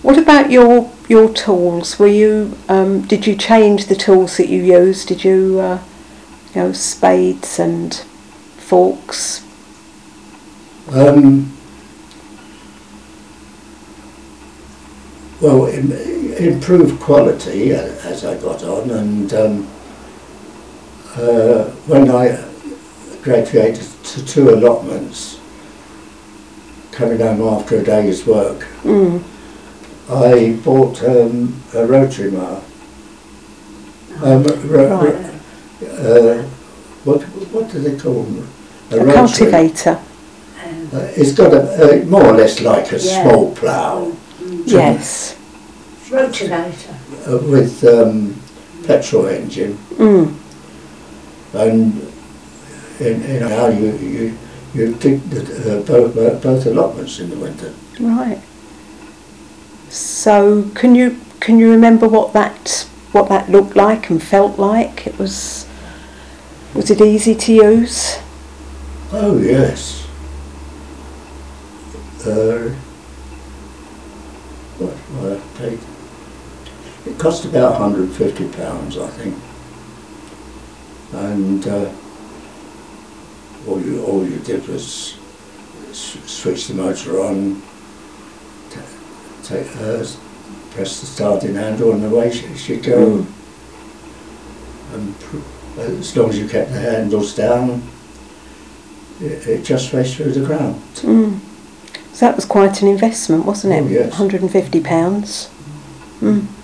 What about your tools? Were you did you change the tools that you used? Did you spades and forks? Well, improved quality as I got on, and when I graduated to 2 allotments, coming home after a day's work, I bought a rotary mower. What do they call them? A cultivator. It's got a more or less like a small plough. Yes. Rotinator. With petrol engine. And in how you dig both allotments in the winter. Right. So can you remember what that looked like and felt like? Was it easy to use? Oh yes. What I paid? It cost about £150, I think. And all you did was switch the motor on, press the starting handle, and away she'd go. And as long as you kept the handles down, it just raced through the ground. So that was quite an investment, wasn't it? Oh, yes. £150.